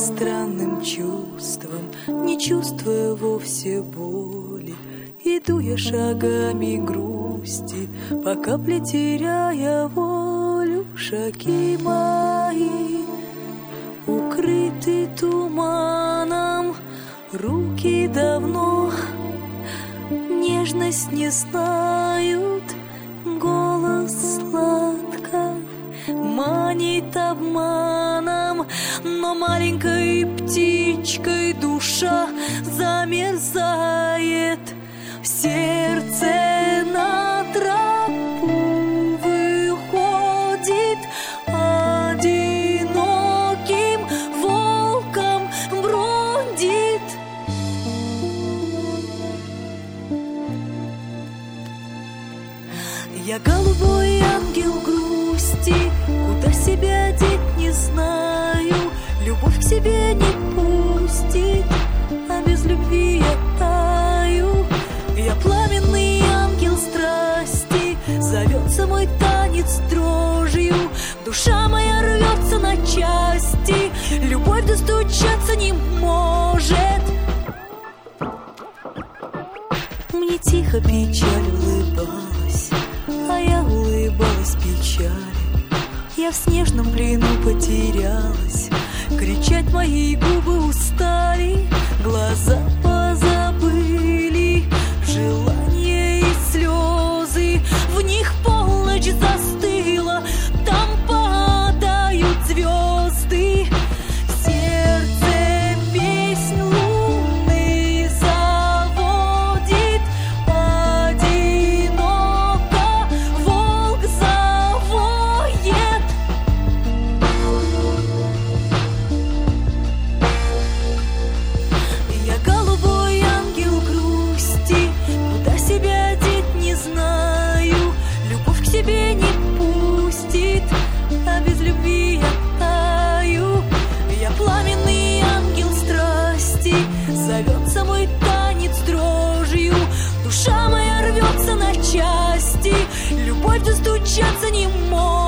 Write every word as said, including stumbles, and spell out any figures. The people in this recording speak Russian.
странным чувством, не чувствуя вовсе боли. Иду я шагами грусти, по капле теряя волю. Шаги мои укрыты туманом, руки давно нежность не знают. Голос сладко манит обманом, но маленькой птичкой душа замерзает. В сердце на тропу выходит, одиноким волком бродит. Я голубой ангел грусти, куда себя деть не знаю. Любовь к себе не пустит, а без любви я таю. Я пламенный ангел страсти, зовется мой танец дрожью. Душа моя рвется на части, любовь достучаться не может. Мне тихо печаль улыбалась, а я улыбалась печали. Я в снежном плену потерялась, кричать мои губы устали, глаза позабыли желания и слезы. В них полночь застыла, там падают звезды. В сердце песнь лунный заводит, одиноко волк завоет. Я голубой ангел грусти, куда себя деть не знаю. Любовь к себе не пустит, а без любви я таю. Я пламенный ангел страсти, зовется мой танец дрожью. Душа моя рвется на части, любовь достучаться не может.